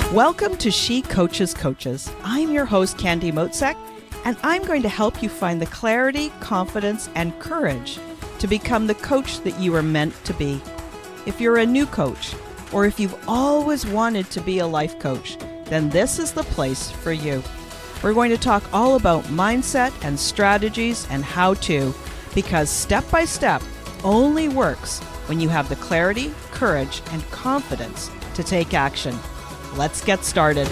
Welcome to She Coaches Coaches. I'm your host, Candy Motzek, and I'm going to help you find the clarity, confidence, and courage to become the coach that you are meant to be. If you're a new coach, or if you've always wanted to be a life coach, then this is the place for you. We're going to talk all about mindset and strategies and how to, because step by step only works when you have the clarity, courage, and confidence to take action. Let's get started.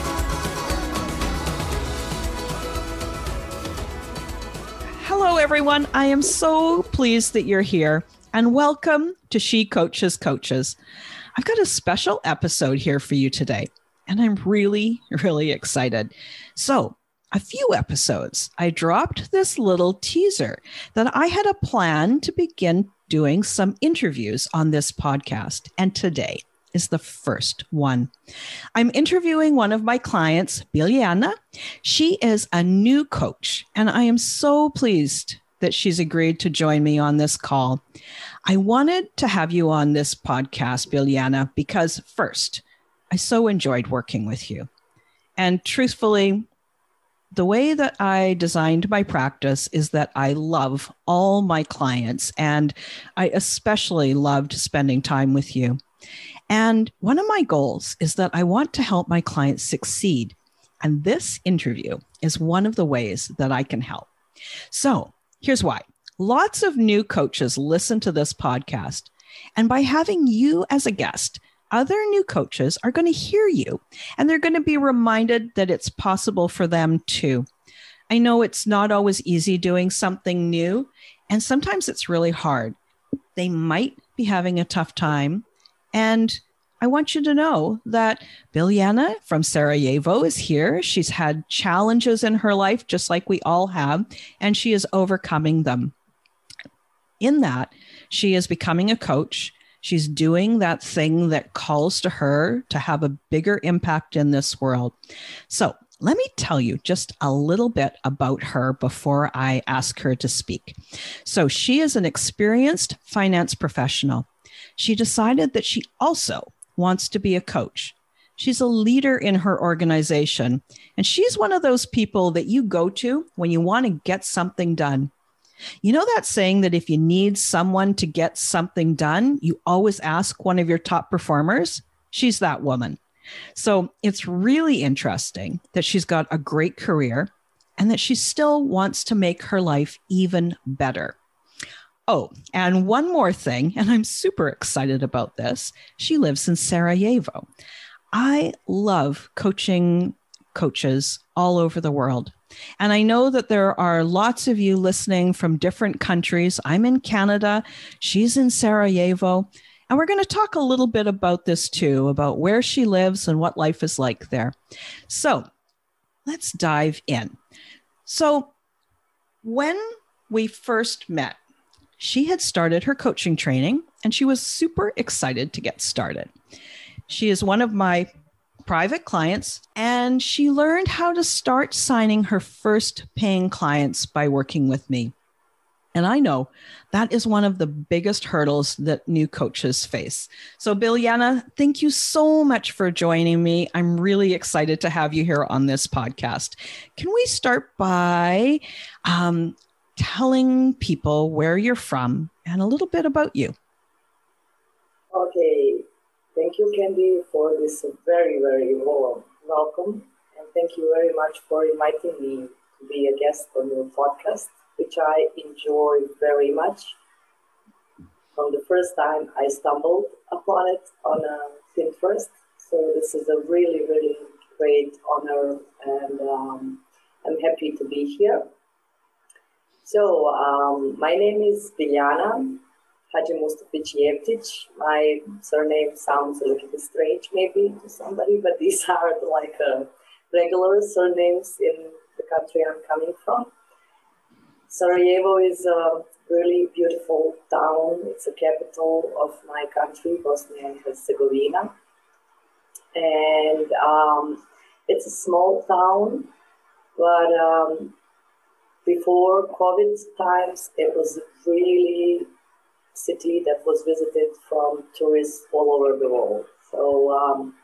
Hello, everyone. I am so pleased that you're here, and welcome to She Coaches Coaches. I've got a special episode here for you today, and I'm really excited. So, a few episodes, I dropped this little teaser that I had a plan to begin doing some interviews on this podcast, and today is the first one. I'm interviewing one of my clients, Biljana. She is a new coach, and I am so pleased that she's agreed to join me on this call. I wanted to have you on this podcast, Biljana, because first, I so enjoyed working with you. And truthfully, the way that I designed my practice is that I love all my clients, and I especially loved spending time with you. And one of my goals is that I want to help my clients succeed. And this interview is one of the ways that I can help. So here's why. Lots of new coaches listen to this podcast. And by having you as a guest, other new coaches are going to hear you, and they're going to be reminded that it's possible for them too. I know it's not always easy doing something new, and sometimes it's really hard. They might be having a tough time. And I want you to know that Biljana from Sarajevo is here. She's had challenges in her life, just like we all have, and she is overcoming them. In that, she is becoming a coach. She's doing that thing that calls to her to have a bigger impact in this world. So let me tell you just a little bit about her before I ask her to speak. So she is an experienced finance professional. She decided that she also wants to be a coach. She's a leader in her organization, and she's one of those people that you go to when you want to get something done. You know that saying that if you need someone to get something done, you always ask one of your top performers? She's that woman. So it's really interesting that she's got a great career and that she still wants to make her life even better. Oh, and one more thing, and I'm super excited about this. She lives in Sarajevo. I love coaching coaches all over the world. And I know that there are lots of you listening from different countries. I'm in Canada. She's in Sarajevo. And we're going to talk a little bit about this too, about where she lives and what life is like there. So let's dive in. So when we first met, she had started her coaching training, and she was super excited to get started. She is one of my private clients, and she learned how to start signing her first paying clients by working with me. And I know that is one of the biggest hurdles that new coaches face. So Biljana, thank you so much for joining me. I'm really excited to have you here on this podcast. Can we start by telling people where you're from and a little bit about you? Okay. Thank you, Candy, for this very warm welcome. And thank you very much for inviting me to be a guest on your podcast, which I enjoy very much. From the first time I stumbled upon it on Pinterest. So this is a really great honor, and I'm happy to be here. So my name is Biljana Hadjimustafić-Jevtić. My surname sounds a little bit strange maybe to somebody, but these are like regular surnames in the country I'm coming from. Sarajevo is a really beautiful town. It's the capital of my country, Bosnia and Herzegovina. And it's a small town, but before COVID times, it was a really city that was visited from tourists all over the world. So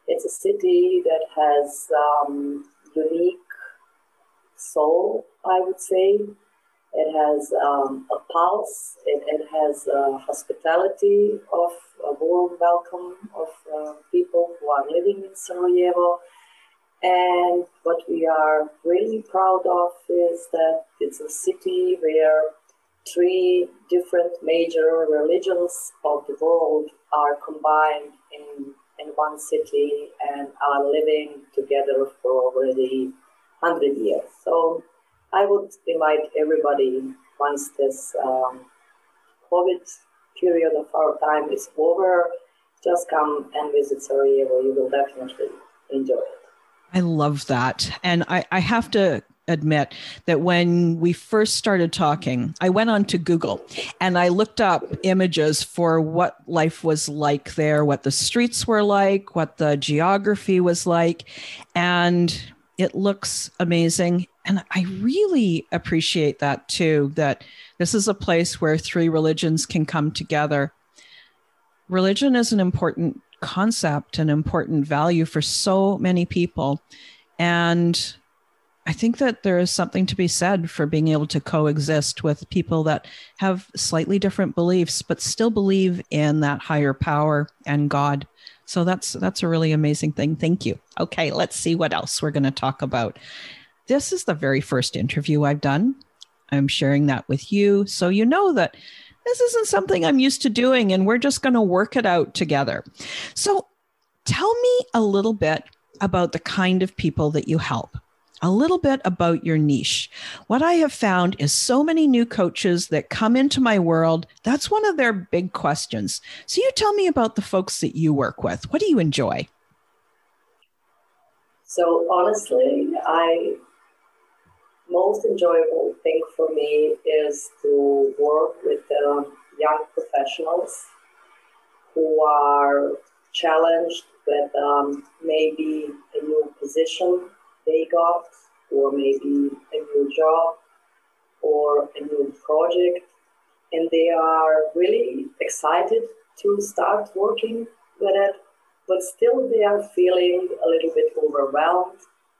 It's a city that has unique soul, I would say. It has a pulse. It has hospitality of a warm welcome of people who are living in Sarajevo. And what we are really proud of is that it's a city where three different major religions of the world are combined in one city and are living together for already 100 years. So I would invite everybody, once this COVID period of our time is over, just come and visit Sarajevo. You will definitely enjoy it. I love that. And I have to admit that when we first started talking, I went on to Google and I looked up images for what life was like there, what the streets were like, what the geography was like. And it looks amazing. And I really appreciate that too, that this is a place where three religions can come together. Religion is an important concept, an important value for so many people. And I think that there is something to be said for being able to coexist with people that have slightly different beliefs, but still believe in that higher power and God. So that's a really amazing thing. Thank you. Okay, let's see what else we're going to talk about. This is the very first interview I've done. I'm sharing that with you, so you know that this isn't something I'm used to doing, and we're just going to work it out together. So tell me a little bit about the kind of people that you help, a little bit about your niche. What I have found is so many new coaches that come into my world, that's one of their big questions. So you tell me about the folks that you work with. What do you enjoy? So honestly, most enjoyable thing for me is to work with young professionals who are challenged with maybe a new position they got, or maybe a new job or a new project, and they are really excited to start working with it, but still they are feeling a little bit overwhelmed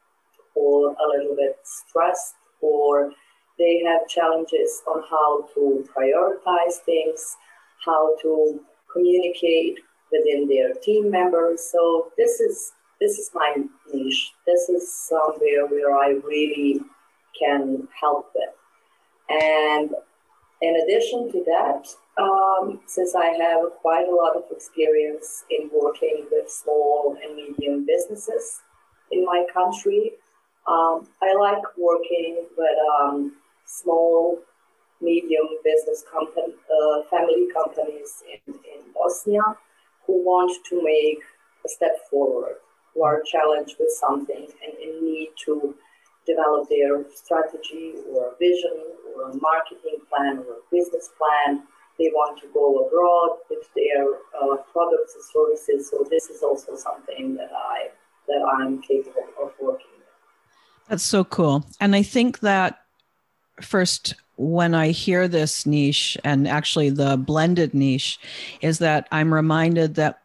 or a little bit stressed, or they have challenges on how to prioritize things, how to communicate within their team members. So this is my niche. This is somewhere where I really can help with. And in addition to that, since I have quite a lot of experience in working with small and medium businesses in my country, I like working with small, medium business family companies in Bosnia who want to make a step forward, who are challenged with something and need to develop their strategy or a vision or a marketing plan or a business plan. They want to go abroad with their products and services. So this is also something that I'm capable of working with. That's so cool. And I think that first, when I hear this niche, and actually the blended niche, is that I'm reminded that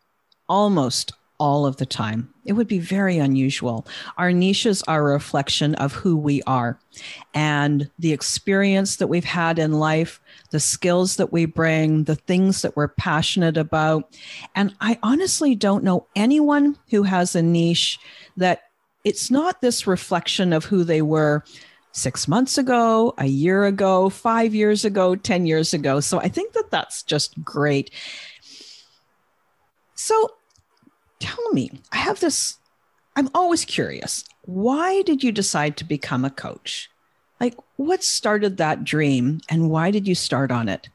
almost all of the time, it would be very unusual. Our niches are a reflection of who we are and the experience that we've had in life, the skills that we bring, the things that we're passionate about. And I honestly don't know anyone who has a niche that it's not this reflection of who they were 6 months ago, a year ago, 5 years ago, 10 years ago. So I think that that's just great. So tell me, I'm always curious. Why did you decide to become a coach? Like, what started that dream and why did you start on it?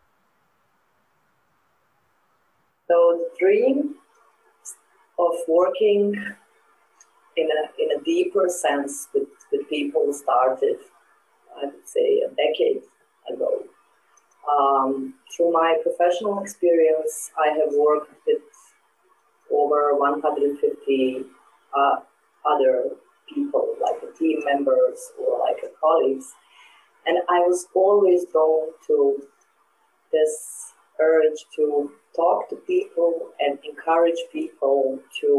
So the dream of working in a deeper sense with people started, I would say, a decade ago. Through my professional experience, I have worked with over 150 other people, like team members or like colleagues. And I was always drawn to this courage to talk to people and encourage people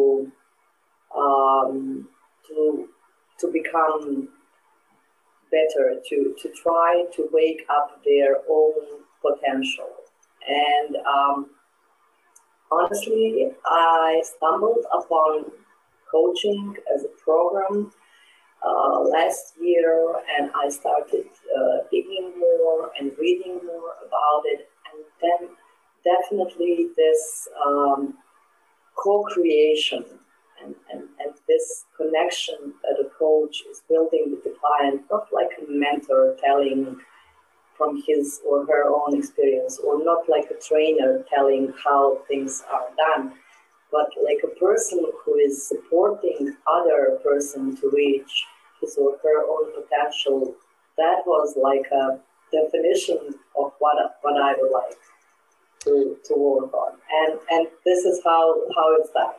um, to become better, to try to wake up their own potential. And honestly, I stumbled upon coaching as a program last year, and I started digging more and reading more about it. And then definitely this co-creation and this connection that a coach is building with the client, not like a mentor telling from his or her own experience, or not like a trainer telling how things are done, but like a person who is supporting other person to reach his or her own potential. That was like a definition of what I would like to work on. And this is how it started.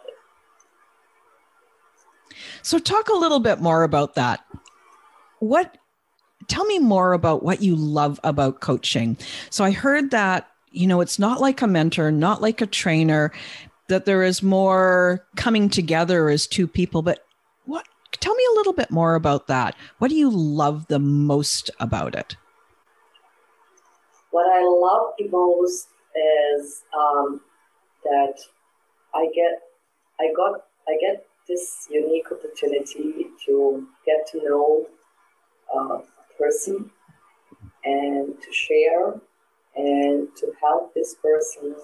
So talk a little bit more about that. Tell me more about what you love about coaching. So I heard that, it's not like a mentor, not like a trainer, that there is more coming together as two people, but tell me a little bit more about that. What do you love the most about it? What I love the most is that I get this unique opportunity to get to know a person and to share and to help this person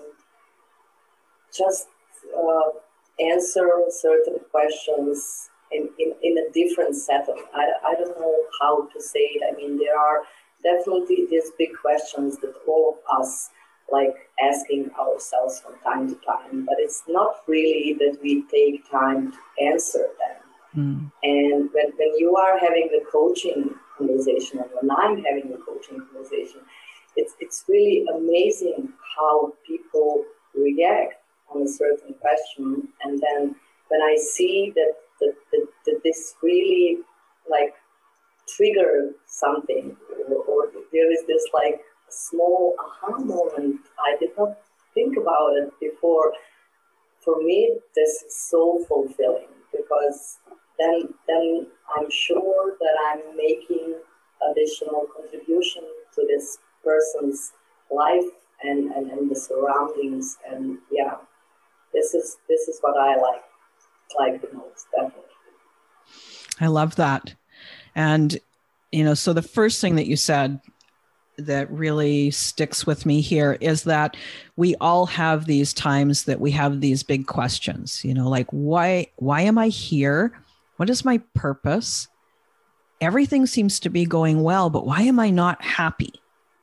just answer certain questions in a different setup. I don't know how to say it. I mean, there are definitely these big questions that all of us like asking ourselves from time to time, but it's not really that we take time to answer them. And when you are having a coaching conversation, and when I'm having a coaching conversation, it's really amazing how people react on a certain question. And then when I see that this really like trigger something, or there is this like small aha moment, I did not think about it before. For me, this is so fulfilling, because then I'm sure that I'm making additional contribution to this person's life and the surroundings. And yeah, this is what I like the most, definitely. I love that. And, so the first thing that you said that really sticks with me here is that we all have these times that we have these big questions, like why am I here? What is my purpose? Everything seems to be going well, but why am I not happy?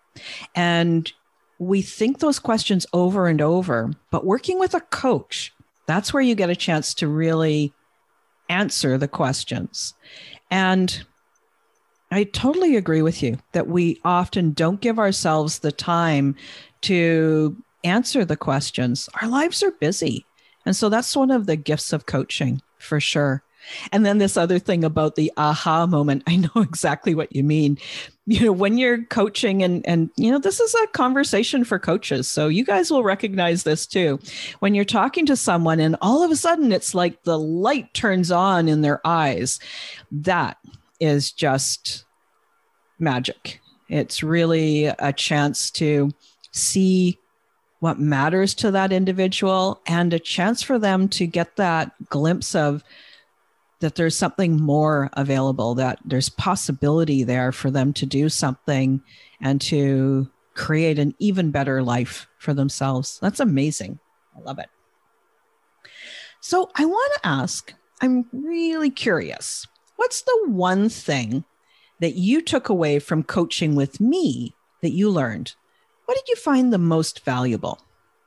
And we think those questions over and over, but working with a coach, that's where you get a chance to really answer the questions. And I totally agree with you that we often don't give ourselves the time to answer the questions. Our lives are busy. And so that's one of the gifts of coaching, for sure. And then this other thing about the aha moment, I know exactly what you mean. When you're coaching and this is a conversation for coaches, so you guys will recognize this too. When you're talking to someone and all of a sudden it's like the light turns on in their eyes, that is just magic. It's really a chance to see what matters to that individual and a chance for them to get that glimpse of that there's something more available, that there's possibility there for them to do something and to create an even better life for themselves. That's amazing. I love it. So I want to ask, I'm really curious, what's the one thing that you took away from coaching with me that you learned? What did you find the most valuable?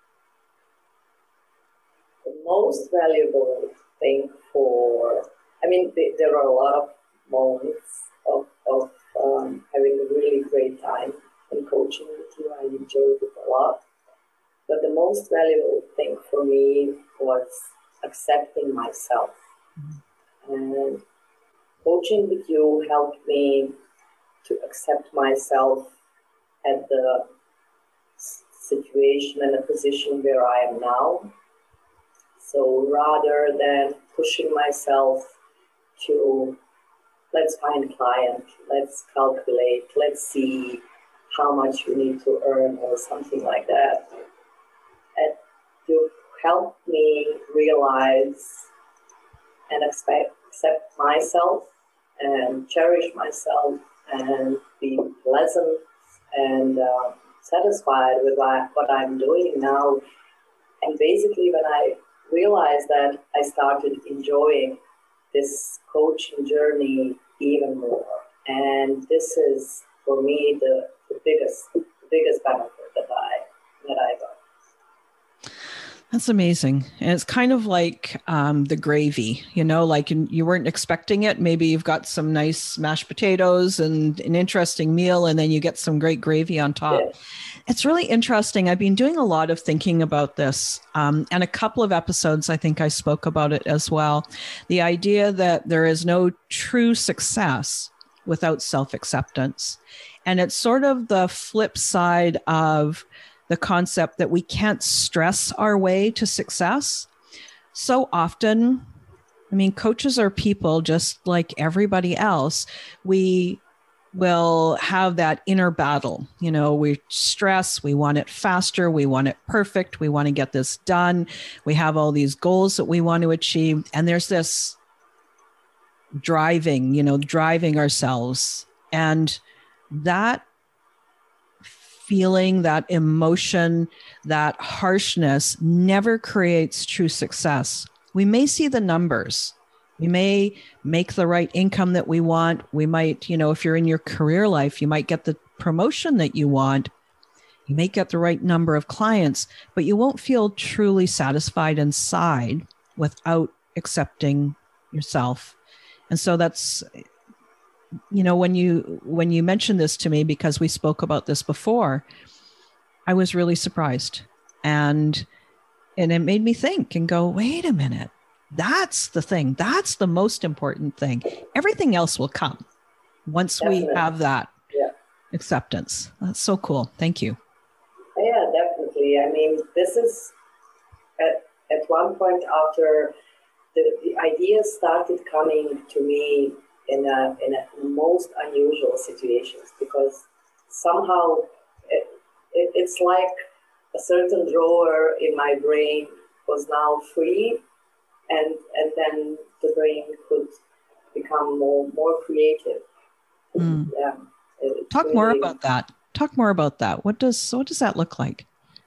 The most valuable thing there are a lot of moments of having a really great time in coaching with you. I enjoyed it a lot. But the most valuable thing for me was accepting myself. And coaching with you helped me to accept myself at the situation and a position where I am now. So rather than pushing myself to, let's find a client, let's calculate, let's see how much you need to earn or something like that, and to help me realize and accept myself and cherish myself and be pleasant and satisfied with what I'm doing now. And basically when I realized that, I started enjoying this coaching journey even more. And this is for me the biggest benefit that I got. That's amazing. And it's kind of like the gravy, like you weren't expecting it. Maybe you've got some nice mashed potatoes and an interesting meal, and then you get some great gravy on top. Yeah. It's really interesting. I've been doing a lot of thinking about this, and a couple of episodes, I think I spoke about it as well. The idea that there is no true success without self-acceptance. And it's sort of the flip side of the concept that we can't stress our way to success. So often, coaches are people just like everybody else. We will have that inner battle. We stress, we want it faster, we want it perfect, we want to get this done. We have all these goals that we want to achieve. And there's this driving ourselves. And that feeling, that emotion, that harshness never creates true success. We may see the numbers. We may make the right income that we want. We might, if you're in your career life, you might get the promotion that you want. You may get the right number of clients, but you won't feel truly satisfied inside without accepting yourself. And so that's, when you mentioned this to me, because we spoke about this before, I was really surprised. And it made me think and go, wait a minute, that's the thing. That's the most important thing. Everything else will come once Definitely. We have that acceptance. That's so cool. Thank you. Yeah, definitely. This is at one point after the ideas started coming to me in a most unusual situations, because somehow it's like a certain drawer in my brain was now free, and then the brain could become more creative. Yeah. Talk really, more about that. Talk more about that. What does that look like?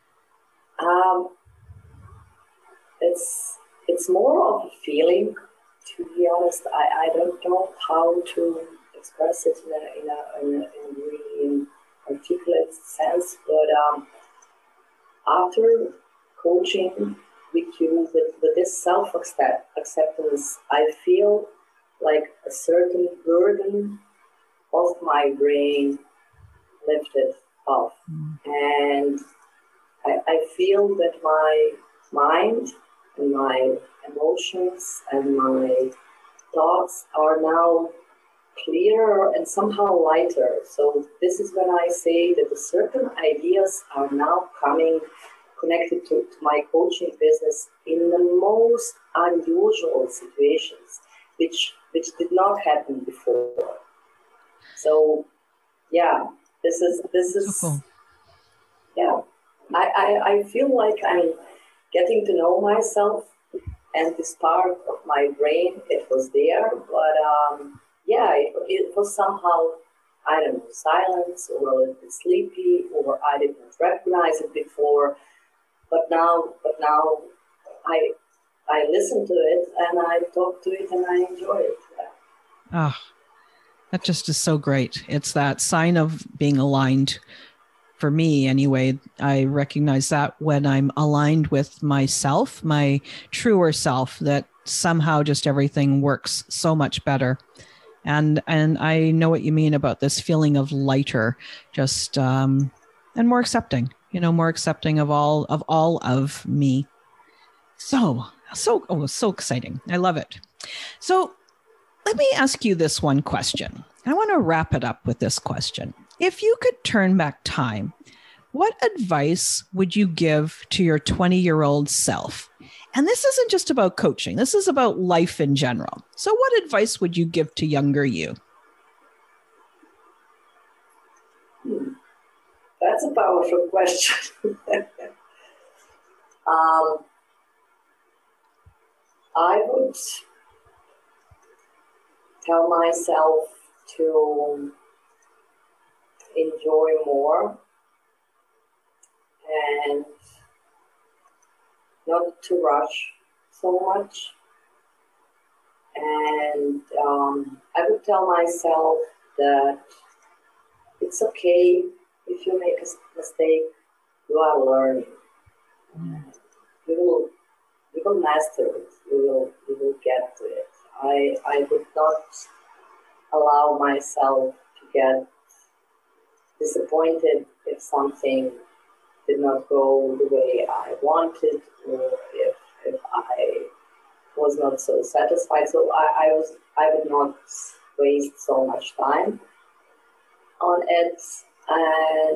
It's more of a feeling. To be honest, I don't know how to express it in a really articulate sense, but after coaching with you with this self-acceptance, I feel like a certain burden of my brain lifted off. And I feel that my mind and my emotions and my thoughts are now clearer and somehow lighter. So this is when I say that the certain ideas are now coming connected to my coaching business in the most unusual situations, which did not happen before. So yeah, this is so cool. Yeah. I feel like I'm getting to know myself, and this part of my brain, it was there, but it was somehow, I don't know, silence or a little bit sleepy, or I didn't recognize it before. But now I listen to it and I talk to it and I enjoy it. Yeah. Oh, that just is so great. It's that sign of being aligned. For me, anyway, I recognize that when I'm aligned with myself, my truer self, that somehow just everything works so much better. And I know what you mean about this feeling of lighter, just and more accepting, more accepting of all of me. So exciting. I love it. So let me ask you this one question. I want to wrap it up with this question. If you could turn back time, what advice would you give to your 20-year-old self? And this isn't just about coaching. This is about life in general. So what advice would you give to younger you? That's a powerful question. I would tell myself to enjoy more and not to rush so much. And I would tell myself that it's okay if you make a mistake, you are learning. You will master it. You will get to it. I would not allow myself to get disappointed if something did not go the way I wanted, or if I was not so satisfied. So I would not waste so much time on it. And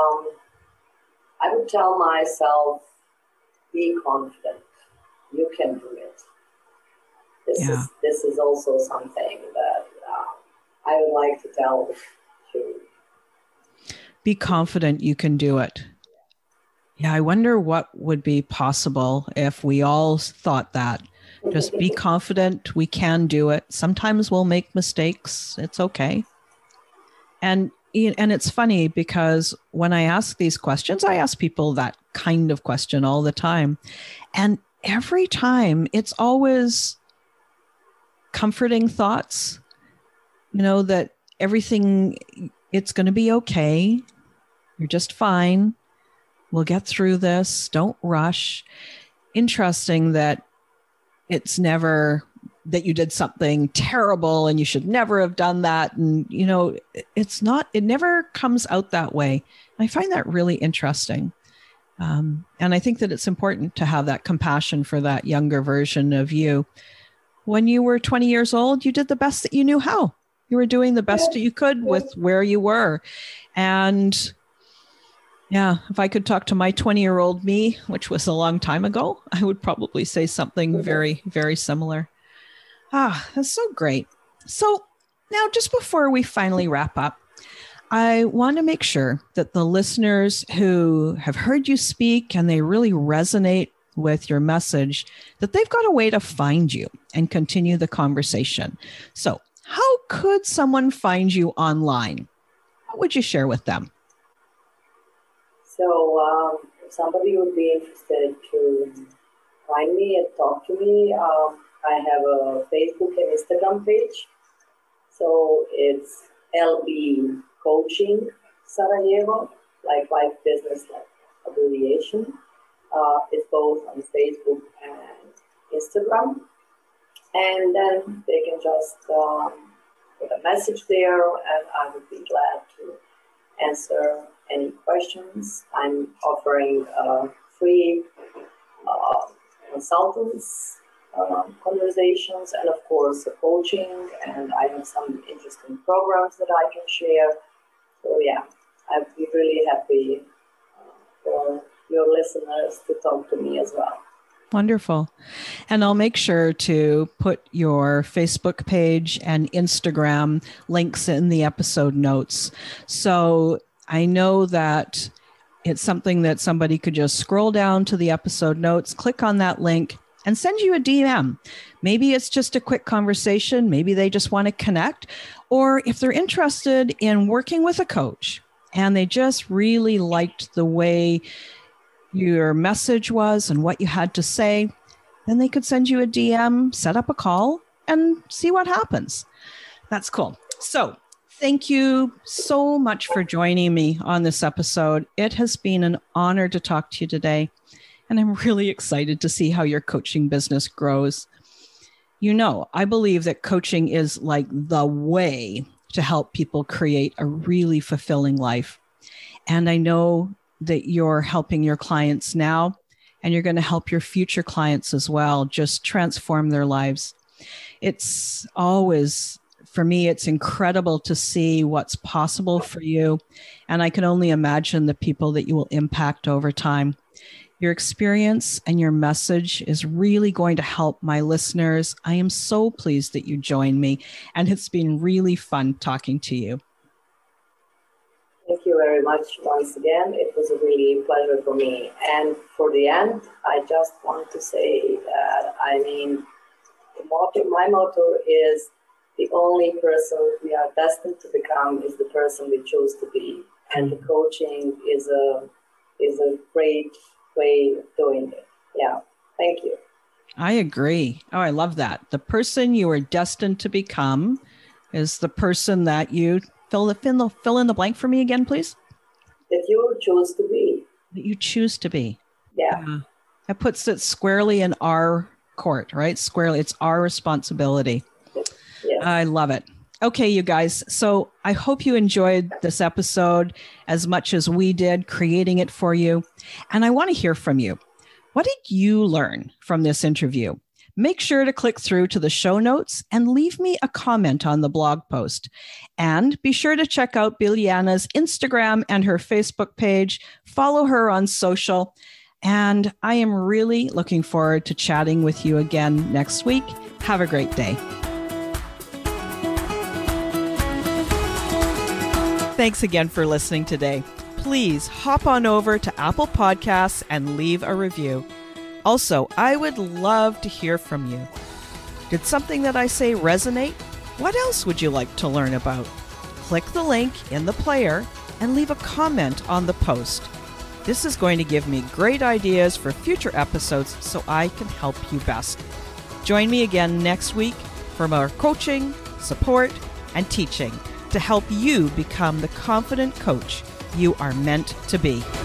I would tell myself, be confident. You can do it. This is also something that I would like to tell you. Be confident you can do it. Yeah, I wonder what would be possible if we all thought that. Just be confident, we can do it. Sometimes we'll make mistakes. It's okay. And it's funny because when I ask these questions, I ask people that kind of question all the time. And every time it's always comforting thoughts, that everything, it's going to be okay. You're just fine. We'll get through this. Don't rush. Interesting that it's never that you did something terrible and you should never have done that. And, it never comes out that way. I find that really interesting. And I think that it's important to have that compassion for that younger version of you. When you were 20 years old, you did the best that you knew how. You were doing the best that you could with where you were. And yeah, if I could talk to my 20-year-old me, which was a long time ago, I would probably say something very, very similar. That's so great. So now, just before we finally wrap up, I want to make sure that the listeners who have heard you speak and they really resonate with your message, that they've got a way to find you and continue the conversation. So how could someone find you online? What would you share with them? So if somebody would be interested to find me and talk to me, I have a Facebook and Instagram page. So it's LB Coaching Sarajevo, like life business, like abbreviation. It's both on Facebook and Instagram. And then they can just put a message there, and I would be glad to answer any questions. I'm offering free consultants, conversations, and of course coaching, and I have some interesting programs that I can share. So yeah, I'd be really happy for your listeners to talk to me as well. Wonderful. And I'll make sure to put your Facebook page and Instagram links in the episode notes. So I know that it's something that somebody could just scroll down to the episode notes, click on that link, and send you a DM. Maybe it's just a quick conversation. Maybe they just want to connect. Or if they're interested in working with a coach and they just really liked the way your message was and what you had to say, then they could send you a DM, set up a call, and see what happens. That's cool. So thank you so much for joining me on this episode. It has been an honor to talk to you today, and I'm really excited to see how your coaching business grows. I believe that coaching is like the way to help people create a really fulfilling life. And I know that you're helping your clients now, and you're going to help your future clients as well, just transform their lives. It's always for me, it's incredible to see what's possible for you. And I can only imagine the people that you will impact over time. Your experience and your message is really going to help my listeners. I am so pleased that you joined me, and it's been really fun talking to you. Thank you very much once again. It was a really pleasure for me. And for the end, I just want to say that, my motto is the only person we are destined to become is the person we choose to be. And the coaching is a great way of doing it. Yeah. Thank you. I agree. Oh, I love that. The person you are destined to become is the person that you fill in the blank for me again, please. That you choose to be. That you choose to be. Yeah. That puts it squarely in our court, right? Squarely. It's our responsibility. Yes. I love it. Okay, you guys. So I hope you enjoyed this episode as much as we did creating it for you. And I want to hear from you. What did you learn from this interview? Make sure to click through to the show notes and leave me a comment on the blog post. And be sure to check out Biljana's Instagram and her Facebook page. Follow her on social. And I am really looking forward to chatting with you again next week. Have a great day. Thanks again for listening today. Please hop on over to Apple Podcasts and leave a review. Also, I would love to hear from you. Did something that I say resonate? What else would you like to learn about? Click the link in the player and leave a comment on the post. This is going to give me great ideas for future episodes so I can help you best. Join me again next week for more coaching, support, and teaching to help you become the confident coach you are meant to be.